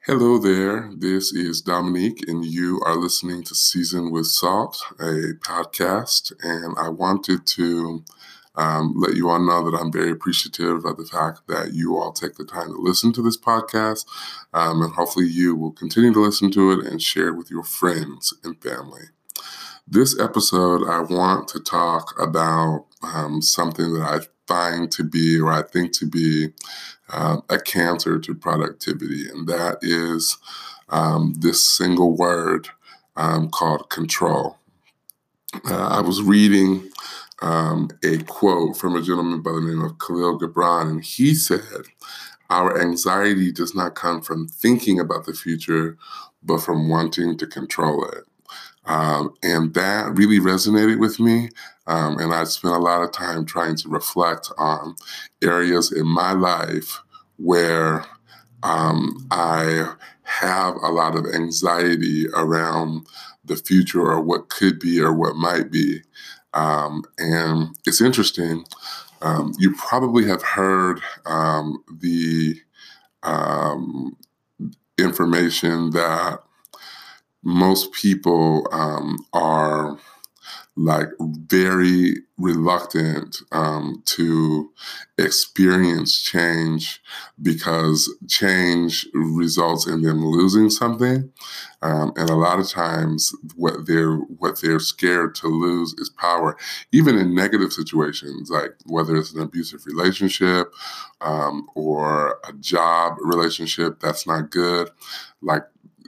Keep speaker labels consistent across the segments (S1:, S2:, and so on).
S1: Hello there. This is Dominique, and you are listening to Season with Salt, a podcast. And I wanted to let you all know that I'm very appreciative of the fact that you all take the time to listen to this podcast. And hopefully, you will continue to listen to it and share it with your friends and family. This episode, I want to talk about something that I find to be, or I think to be, a cancer to productivity, and that is this single word called control. I was reading a quote from a gentleman by the name of Khalil Gibran, and he said, "Our anxiety does not come from thinking about the future, but from wanting to control it." And that really resonated with me. And I spent a lot of time trying to reflect on areas in my life where I have a lot of anxiety around the future or what could be or what might be. And it's interesting. You probably have heard the um, information that most people are like very reluctant to experience change because change results in them losing something. And a lot of times what they're scared to lose is power, even in negative situations, like whether it's an abusive relationship or a job relationship that's not good. Like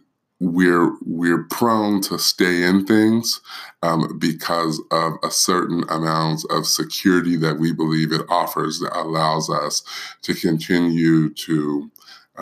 S1: we're prone to stay in things because of a certain amount of security that we believe it offers that allows us to continue to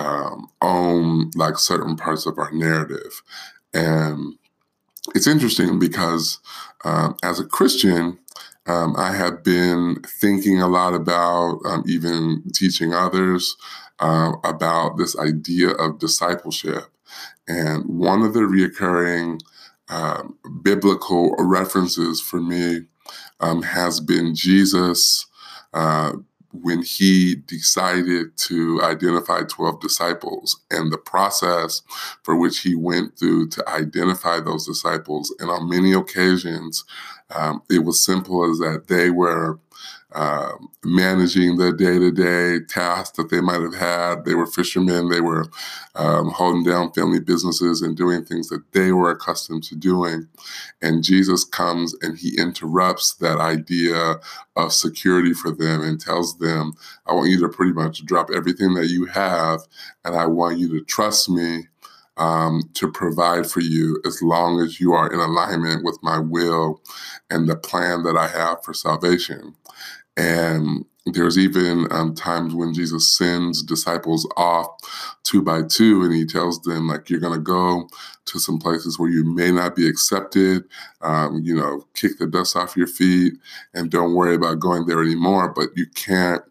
S1: own like certain parts of our narrative. And it's interesting because as a Christian, I have been thinking a lot about even teaching others about this idea of discipleship. And one of the reoccurring biblical references for me has been Jesus uh, when he decided to identify 12 disciples and the process for which he went through to identify those disciples. And on many occasions, it was simple as that they were managing the day-to-day tasks that they might have had. They were fishermen. They were holding down family businesses and doing things that they were accustomed to doing. And Jesus comes and he interrupts that idea of security for them and tells them, I want you to pretty much drop everything that you have, and I want you to trust me to provide for you as long as you are in alignment with my will and the plan that I have for salvation. And there's even times when Jesus sends disciples off 2 by 2, and he tells them, like, you're going to go to some places where you may not be accepted, kick the dust off your feet and don't worry about going there anymore. But you can't.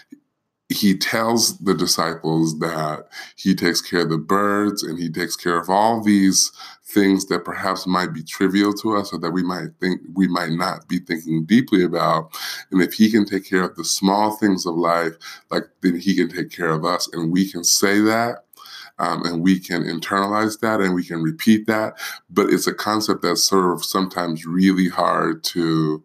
S1: He tells the disciples that he takes care of the birds and he takes care of all these things that perhaps might be trivial to us or that we might not be thinking deeply about. And if he can take care of the small things of life, like then he can take care of us. And we can say that and we can internalize that and we can repeat that. But it's a concept that's sort of sometimes really hard to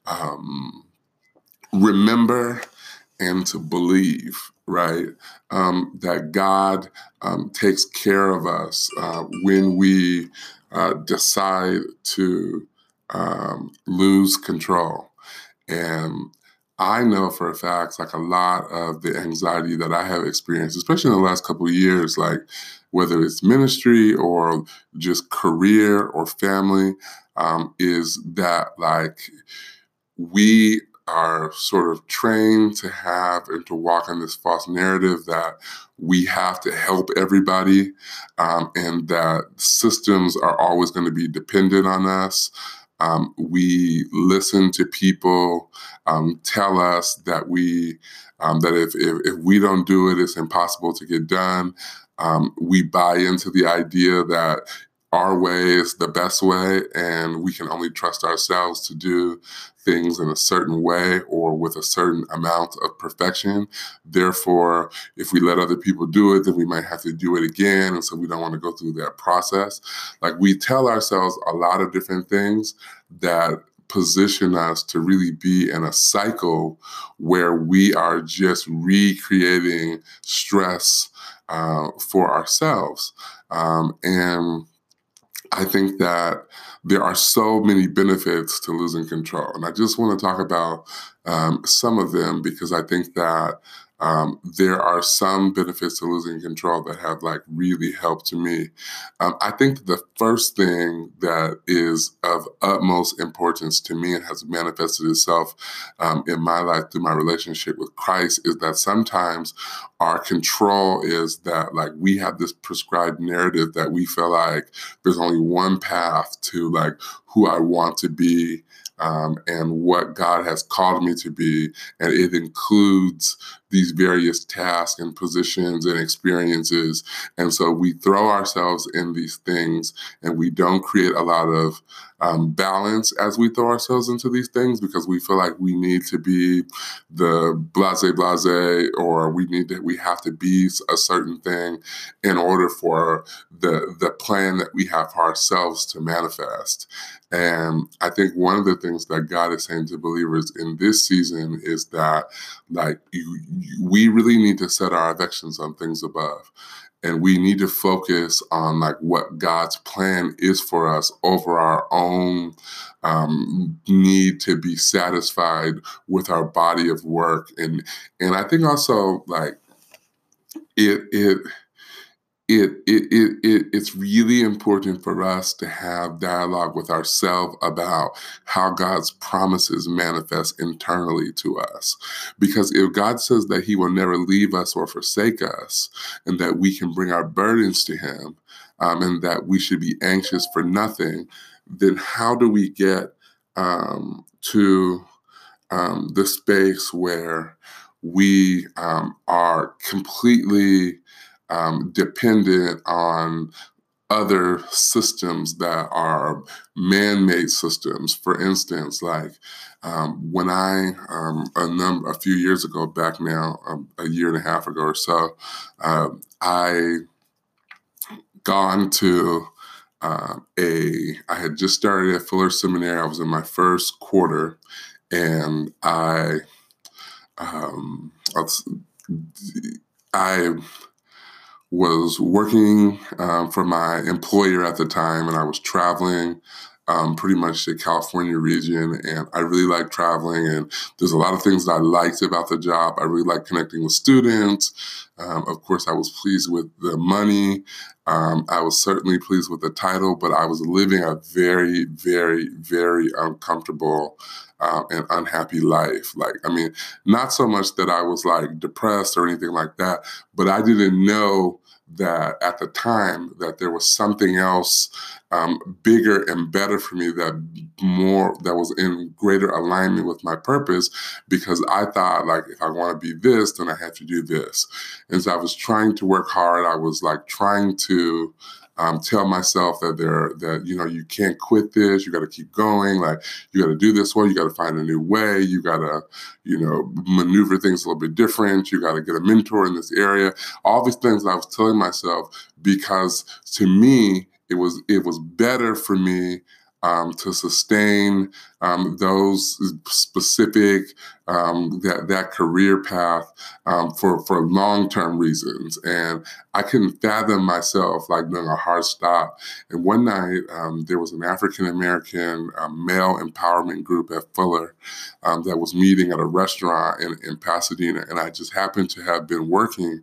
S1: remember and to believe, right? That God takes care of us when we decide to lose control. And I know for a fact, like a lot of the anxiety that I have experienced, especially in the last couple of years, like whether it's ministry or just career or family, is that like we are sort of trained to have and to walk in this false narrative that we have to help everybody and that systems are always going to be dependent on us. We listen to people tell us that if we don't do it, it's impossible to get done. We buy into the idea that our way is the best way, and we can only trust ourselves to do things in a certain way or with a certain amount of perfection. Therefore, if we let other people do it, then we might have to do it again. And so we don't want to go through that process. Like, we tell ourselves a lot of different things that position us to really be in a cycle where we are just recreating stress for ourselves. And I think that there are so many benefits to losing control. And I just want to talk about some of them, because I think that there are some benefits to losing control that have like really helped to me. I think the first thing that is of utmost importance to me and has manifested itself in my life through my relationship with Christ is that sometimes our control is that like we have this prescribed narrative that we feel like there's only one path to like who I want to be and what God has called me to be. And it includes these various tasks and positions and experiences. And so we throw ourselves in these things and we don't create a lot of balance as we throw ourselves into these things, because we feel like we need to be the blase, or we have to be a certain thing in order for the plan that we have for ourselves to manifest. And I think one of the things that God is saying to believers in this season is that like we really need to set our affections on things above. And we need to focus on like what God's plan is for us over our own need to be satisfied with our body of work. And I think also like it it's really important for us to have dialogue with ourselves about how God's promises manifest internally to us. Because if God says that he will never leave us or forsake us, and that we can bring our burdens to him, and that we should be anxious for nothing, then how do we get to the space where we are completely dependent on other systems that are man-made systems? For instance, like when a few years ago, back now, a year and a half ago or so, I gone to I had just started at Fuller Seminary. I was in my first quarter, and um, I was working for my employer at the time, and I was traveling pretty much the California region, and I really liked traveling, and there's a lot of things that I liked about the job. I really liked connecting with students. Of course, I was pleased with the money. I was certainly pleased with the title, but I was living a very, very, very uncomfortable and unhappy life. Like, I mean, not so much that I was like depressed or anything like that, but I didn't know that at the time that there was something else bigger and better for me, that was in greater alignment with my purpose, because I thought like if I want to be this, then I have to do this. And so I was trying to work hard. I was like trying to tell myself that you can't quit this. You got to keep going. Like, you got to do this well. You got to find a new way. You got to maneuver things a little bit different. You got to get a mentor in this area. All these things I was telling myself, because to me it was better for me to sustain those specific that career path for long-term reasons. And I couldn't fathom myself like doing a hard stop. And one night there was an African-American male empowerment group at Fuller that was meeting at a restaurant in Pasadena. And I just happened to have been working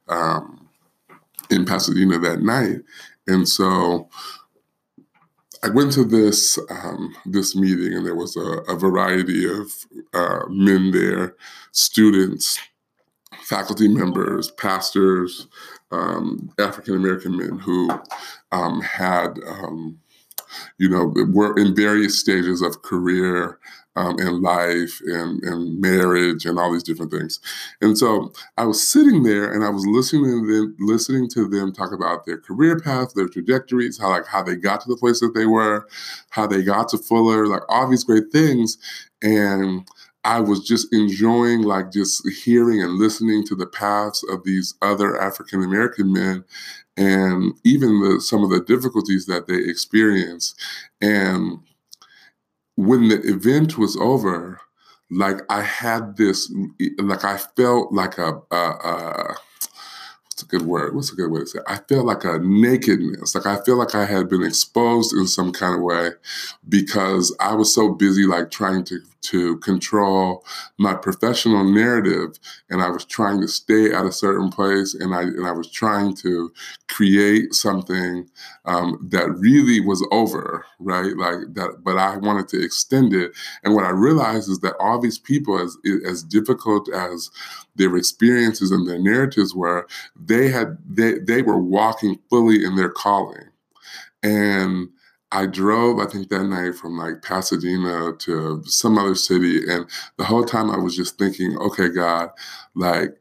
S1: in Pasadena that night. And so I went to this meeting, and there was a variety of men there, students, faculty members, pastors, African American men who had were in various stages of career and life and marriage and all these different things. And so I was sitting there and I was listening to them talk about their career path, their trajectories, how they got to the place that they were, how they got to Fuller, like all these great things. And I was just enjoying like just hearing and listening to the paths of these other African American men and even some of the difficulties that they experience. And when the event was over, like I had this, like I felt like what's a good word? What's a good way to say it? I felt like a nakedness. Like I feel like I had been exposed in some kind of way because I was so busy like trying to control my professional narrative, and I was trying to stay at a certain place, and I was trying to create something that really was over, right? Like that, but I wanted to extend it. And what I realized is that all these people, as difficult as their experiences and their narratives were, they were walking fully in their calling. And I drove, I think that night from like Pasadena to some other city. And the whole time I was just thinking, okay, God, like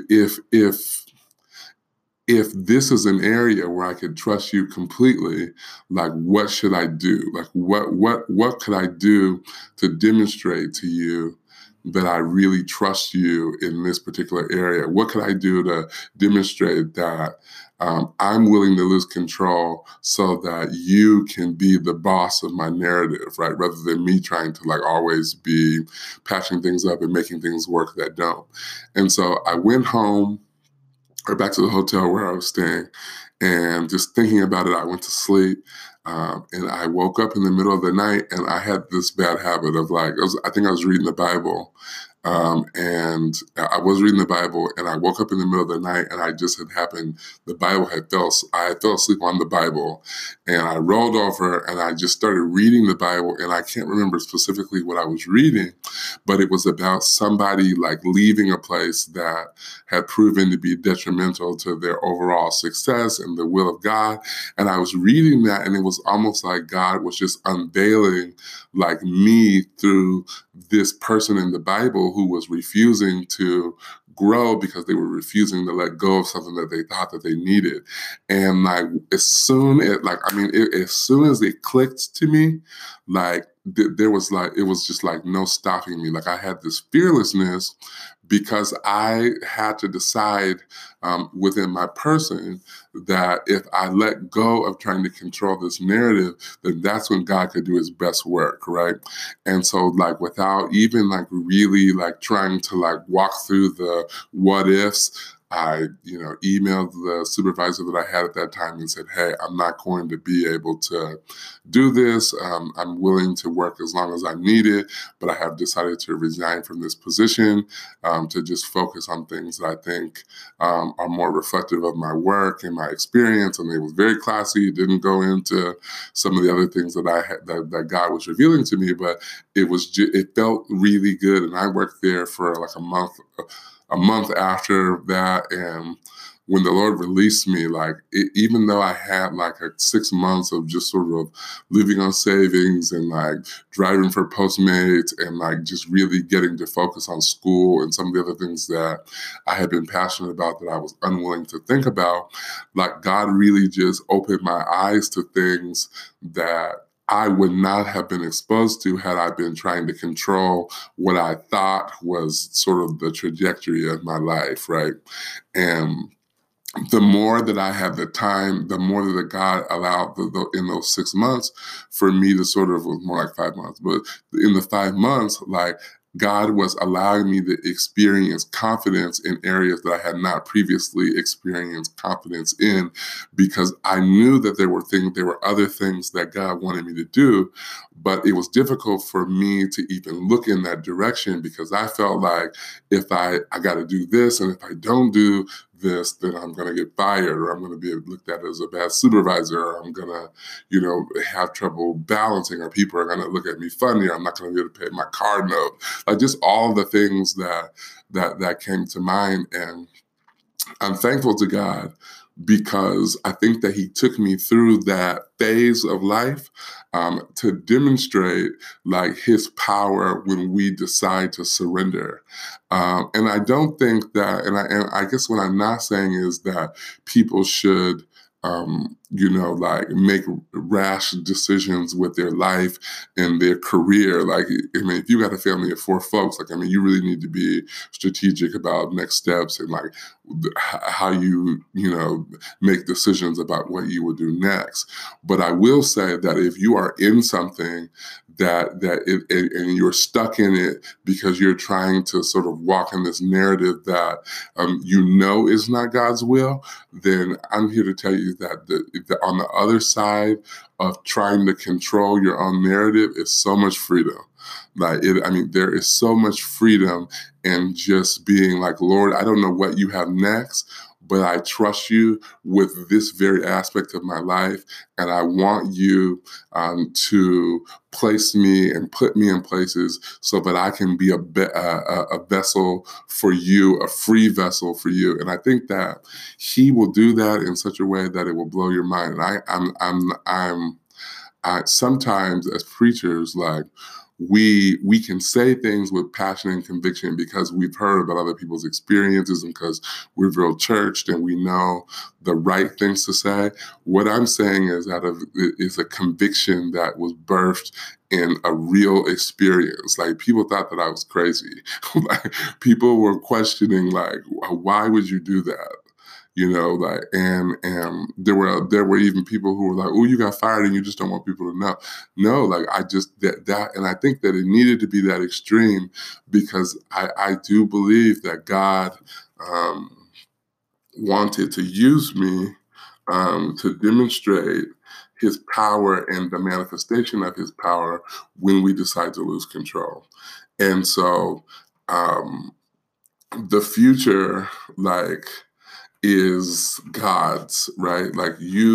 S1: if this is an area where I could trust you completely, like what should I do? Like what could I do to demonstrate to you that I really trust you in this particular area? What could I do to demonstrate that I'm willing to lose control so that you can be the boss of my narrative, right? Rather than me trying to like always be patching things up and making things work that don't. And so I went home or back to the hotel where I was staying, and just thinking about it, I went to sleep. And I woke up in the middle of the night, and I had this bad habit of like, I think I was reading the Bible. And I was reading the Bible, and I woke up in the middle of the night, and I just had happened. I fell asleep on the Bible, and I rolled over, and I just started reading the Bible, and I can't remember specifically what I was reading, but it was about somebody like leaving a place that had proven to be detrimental to their overall success and the will of God. And I was reading that, and it was almost like God was just unveiling like me through this person in the Bible who was refusing to grow because they were refusing to let go of something that they thought that they needed. And like as soon as it clicked to me, like there was like, it was just like no stopping me. Like I had this fearlessness because I had to decide within my person that if I let go of trying to control this narrative, then that's when God could do his best work, right? And so like without even like really like trying to like walk through the what ifs, I, emailed the supervisor that I had at that time and said, hey, I'm not going to be able to do this. I'm willing to work as long as I need it, but I have decided to resign from this position to just focus on things that I think are more reflective of my work and my experience. And it was very classy. It didn't go into some of the other things that I had that God was revealing to me, but it felt really good. And I worked there for like a month after that. And when the Lord released me, like even though I had like 6 months of just sort of living on savings and like driving for Postmates and like just really getting to focus on school and some of the other things that I had been passionate about that I was unwilling to think about, like God really just opened my eyes to things that I would not have been exposed to had I been trying to control what I thought was sort of the trajectory of my life, right? And the more that I had the time, the more that God allowed in those 6 months for me to sort of, was more like 5 months, but in the 5 months, like God was allowing me to experience confidence in areas that I had not previously experienced confidence in, because I knew that there were other things that God wanted me to do, but it was difficult for me to even look in that direction because I felt like if I got to do this, and if I don't do this, then I'm going to get fired, or I'm going to be looked at as a bad supervisor, or I'm going to, have trouble balancing, or people are going to look at me funny, or I'm not going to be able to pay my car note. Like just all the things that came to mind. And I'm thankful to God because I think that He took me through that phase of life to demonstrate like His power when we decide to surrender. And I don't think that, and I guess what I'm not saying is that people should. Like make rash decisions with their life and their career. Like, I mean, if you got a family of 4 folks, like, I mean, you really need to be strategic about next steps and like how you make decisions about what you will do next. But I will say that if you are in something and you're stuck in it because you're trying to sort of walk in this narrative that is not God's will, then I'm here to tell you that on the other side of trying to control your own narrative is so much freedom. There is so much freedom in just being like, Lord, I don't know what you have next, but I trust you with this very aspect of my life. And I want you to place me and put me in places so that I can be a vessel for you, a free vessel for you. And I think that He will do that in such a way that it will blow your mind. And I sometimes as preachers, like, we can say things with passion and conviction because we've heard about other people's experiences and because we're real churched and we know the right things to say. What I'm saying is a conviction that was birthed in a real experience. Like, people thought that I was crazy. Like, people were questioning, like, why would you do that? And there were even people who were like, "Oh, you got fired and you just don't want people to know." No, like, I just that, and I think that it needed to be that extreme because I do believe that God wanted to use me to demonstrate His power and the manifestation of His power when we decide to lose control. And so the future, like, is God's, right? Like,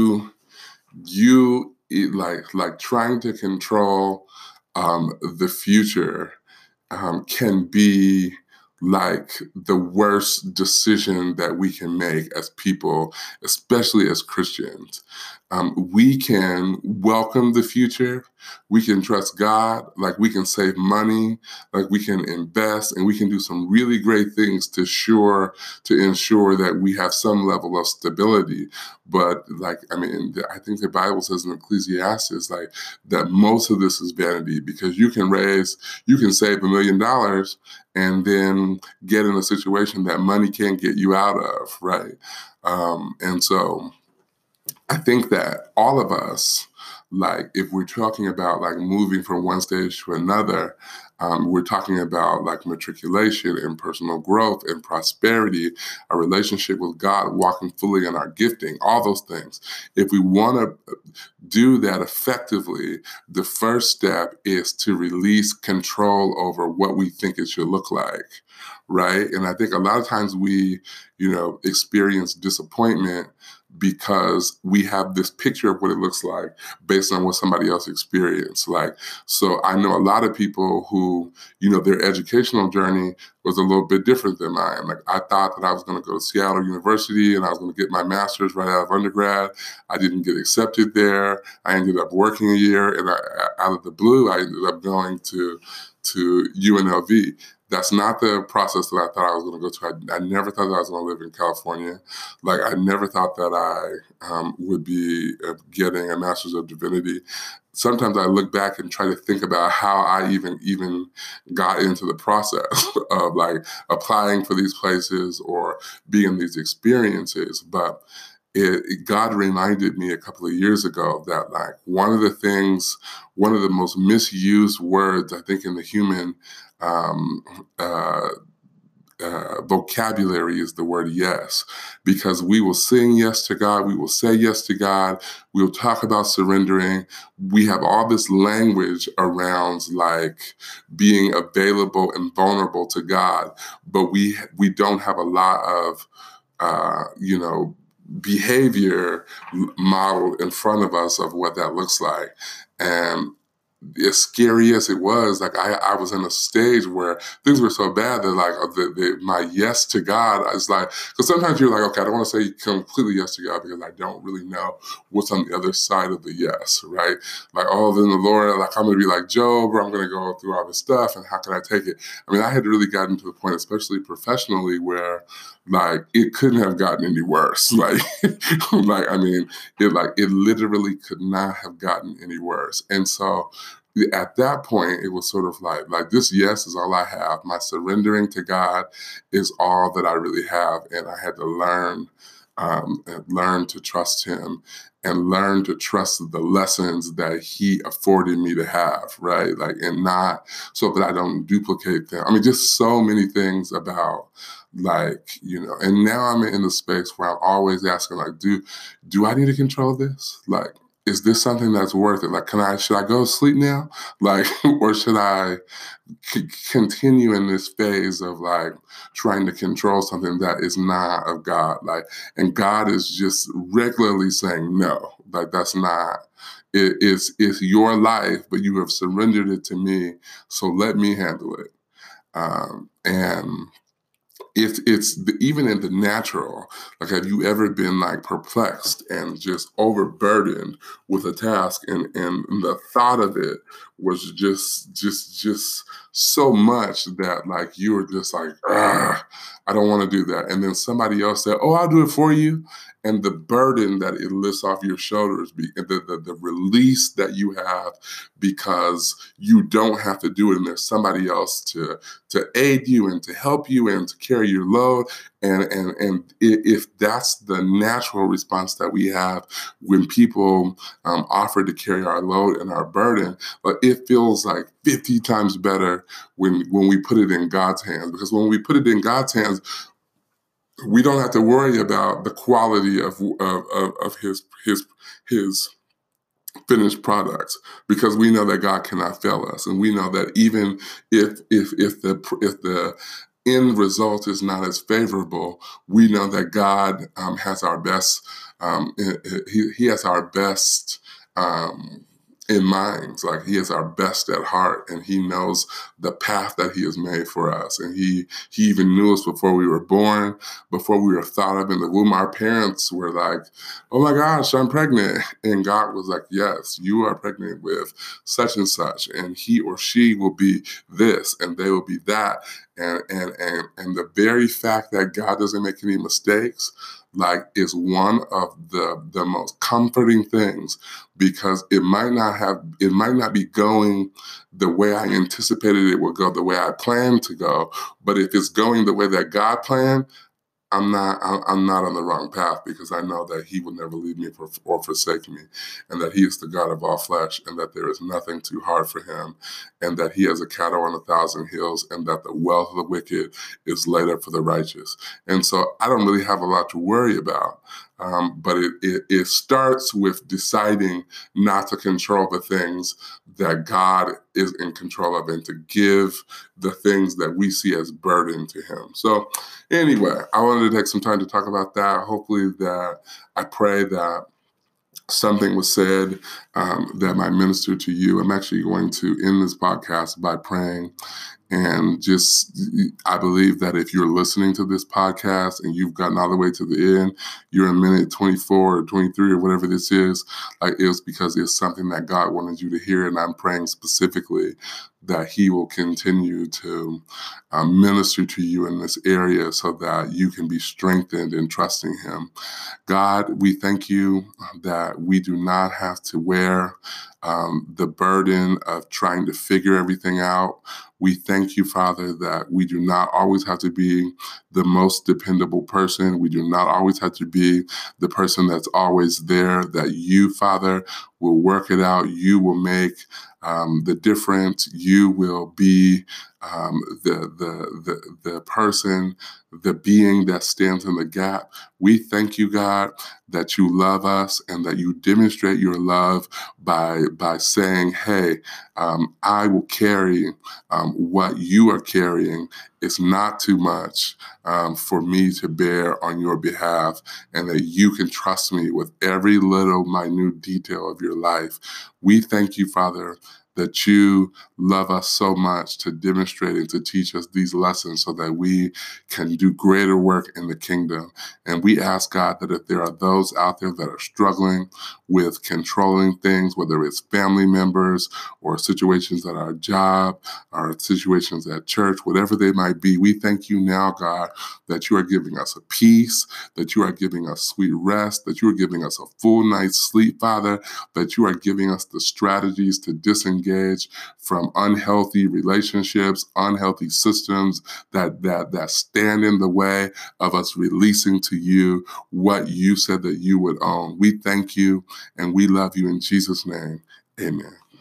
S1: like trying to control the future can be like the worst decision that we can make as people, especially as Christians. We can welcome the future. We can trust God. Like, we can save money. Like, we can invest, and we can do some really great things to ensure that we have some level of stability. But I think the Bible says in Ecclesiastes, like, that most of this is vanity because you can save $1 million and then get in a situation that money can't get you out of, right? And so I think that all of us, like, if we're talking about like moving from one stage to another, we're talking about like matriculation and personal growth and prosperity, a relationship with God, walking fully in our gifting, all those things. If we want to do that effectively, the first step is to release control over what we think it should look like, right? And I think a lot of times we, experience disappointment because we have this picture of what it looks like based on what somebody else experienced. Like, so I know a lot of people who, their educational journey was a little bit different than mine. Like, I thought that I was going to go to Seattle University and I was going to get my master's right out of undergrad. I didn't get accepted there. I ended up working a year, and out of the blue, I ended up going to UNLV. That's not the process that I thought I was going to go to. I never thought that I was going to live in California. Like, I never thought that I would be getting a Master's of Divinity. Sometimes I look back and try to think about how I even got into the process of like applying for these places or being in these experiences. But God reminded me a couple of years ago that, like, one of the most misused words, I think, in the human um, uh, vocabulary is the word yes, because we will sing yes to God. We will say yes to God. We'll talk about surrendering. We have all this language around like being available and vulnerable to God, but we don't have a lot of, behavior model in front of us of what that looks like. And as scary as it was, like I was in a stage where things were so bad that like my yes to God is like, because sometimes you're like, okay, I don't want to say completely yes to God because I don't really know what's on the other side of the yes, right? Like, oh, then the Lord, like I'm going to be like Job, or I'm going to go through all this stuff, and how can I take it? I mean, I had really gotten to the point, especially professionally, where like it couldn't have gotten any worse. Like, like I mean, it literally could not have gotten any worse, and so at that point, it was sort of like this yes is all I have. My surrendering to God is all that I really have, and I had to and learn to trust Him, and learn to trust the lessons that He afforded me to have, right? Like, and not so that I don't duplicate them. I mean, just so many things about like and now I'm in the space where I'm always asking like, do I need to control this? Like, is this something that's worth it? Like, should I go to sleep now? Like, or should I continue in this phase of like trying to control something that is not of God? Like, and God is just regularly saying, no, like that's not, it's your life, but you have surrendered it to me. So let me handle it. And it's even in the natural, like have you ever been like perplexed and just overburdened with a task, and the thought of it was just so much that like you were just like, I don't want to do that, and then somebody else said, oh, I'll do it for you, and the burden that it lifts off your shoulders, the release that you have because you don't have to do it, and there's somebody else to aid you and to help you and to carry your load. And if that's the natural response that we have when people offer to carry our load and our burden, but it feels like 50 times better when we put it in God's hands. Because when we put it in God's hands, we don't have to worry about the quality of his finished products, because we know that God cannot fail us, and we know that even if the end result is not as favorable, we know that God has our best. He has our best. In mind, like He is our best at heart, and He knows the path that He has made for us, and He even knew us before we were born, before we were thought of in the womb. Our parents were like, "Oh my gosh, I'm pregnant," and God was like, "Yes, you are pregnant with such and such, and he or she will be this, and they will be that." And the very fact that God doesn't make any mistakes, like, is one of the most comforting things, because it might not be going the way I anticipated it would go, the way I planned to go, but if it's going the way that God planned, I'm not on the wrong path, because I know that He will never leave me or forsake me, and that He is the God of all flesh, and that there is nothing too hard for Him, and that He has a cattle on 1,000 hills, and that the wealth of the wicked is laid up for the righteous. And so I don't really have a lot to worry about. But it starts with deciding not to control the things that God is in control of, and to give the things that we see as burden to Him. So anyway, I wanted to take some time to talk about that. Hopefully I pray that something was said that might minister to you. I'm actually going to end this podcast by praying. And just, I believe that if you're listening to this podcast and you've gotten all the way to the end, you're in minute 24 or 23 or whatever this is, like, it's because it's something that God wanted you to hear. And I'm praying specifically that He will continue to minister to you in this area so that you can be strengthened in trusting Him. God, we thank You that we do not have to wear the burden of trying to figure everything out. We thank You, Father, that we do not always have to be the most dependable person. We do not always have to be the person that's always there, that You, Father, will work it out. You will make the difference. You will be the person, the being that stands in the gap. We thank You, God, that You love us, and that You demonstrate Your love by saying, hey, I will carry what You are carrying. It's not too much for me to bear on Your behalf, and that You can trust me with every little minute detail of your life. We thank You, Father, that you love us so much to demonstrate and to teach us these lessons so that we can do greater work in the kingdom. And we ask, God, that if there are those out there that are struggling with controlling things, whether it's family members or situations at our job or situations at church, whatever they might be, we thank you now, God, that you are giving us a peace, that you are giving us sweet rest, that you are giving us a full night's sleep, Father, that you are giving us the strategies to disengage from unhealthy relationships, unhealthy systems that stand in the way of us releasing to you what you said that you would own. We thank you and we love you in Jesus' name. Amen.